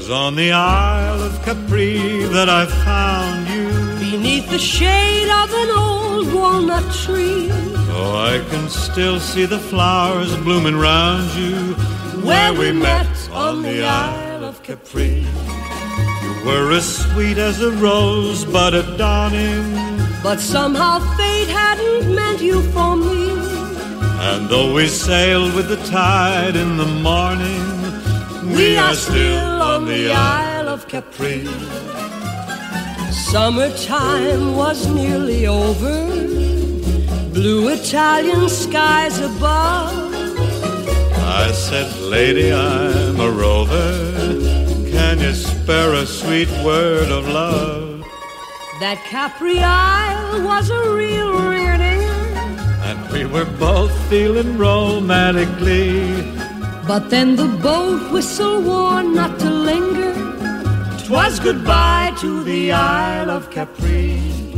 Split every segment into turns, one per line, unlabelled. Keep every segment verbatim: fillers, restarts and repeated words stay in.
'Twas on the Isle of Capri that I found you,
beneath the shade of an old walnut tree.
Oh, I can still see the flowers blooming round you,
where we met on the Isle of Capri.
You were as sweet as a rosebud at dawning,
but somehow fate hadn't meant you for me.
And though we sailed with the tide in the morning, we are still on the Isle of Capri.
Summertime was nearly over, blue Italian skies above.
I said, lady, I'm a rover, can you spare a sweet word of love?
That Capri Isle was a real rear-dinger,
and we were both feeling romantically.
But then the boat whistle warned not to linger. 'Twas goodbye to the Isle of Capri.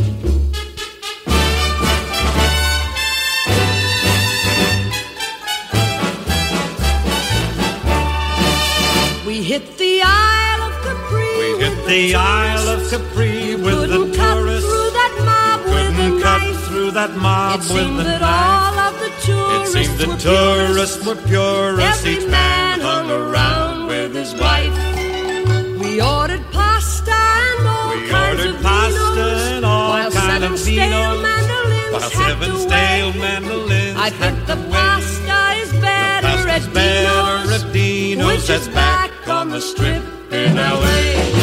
We hit the Isle of Capri.
We hit the Isle of Capri with the tourists.
Through that mob with a
cut
knife.
through that mob
It
with
seemed
the
that
knife.
all of the tourists
It seemed the
were
tourists were purists.
Every
Each
man hung around with his wife. We ordered pasta and all
We
kinds
ordered
of
pasta
vinos,
and all
while
kind
seven
of
stale
vino,
mandolins
while
hacked
seven
away.
stale mandolins
I think the
hacked away.
pasta is better
The
at
pasta's better
Dino's,
at Dino's,
which
that's
is back on the strip in L A.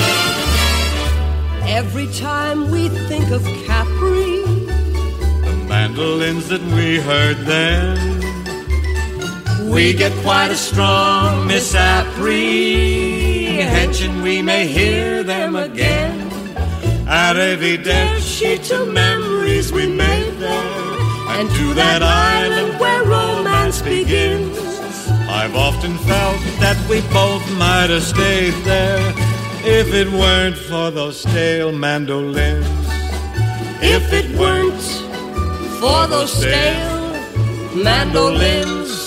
Every time we think of Capri,
The mandolins that we heard then, we get quite a strong misapprehension we may hear them again. Arrivederci to memories we made there,
and to that island where romance begins.
I've often felt that we both might have stayed there if it weren't for those stale mandolins.
If it weren't for those stale mandolins.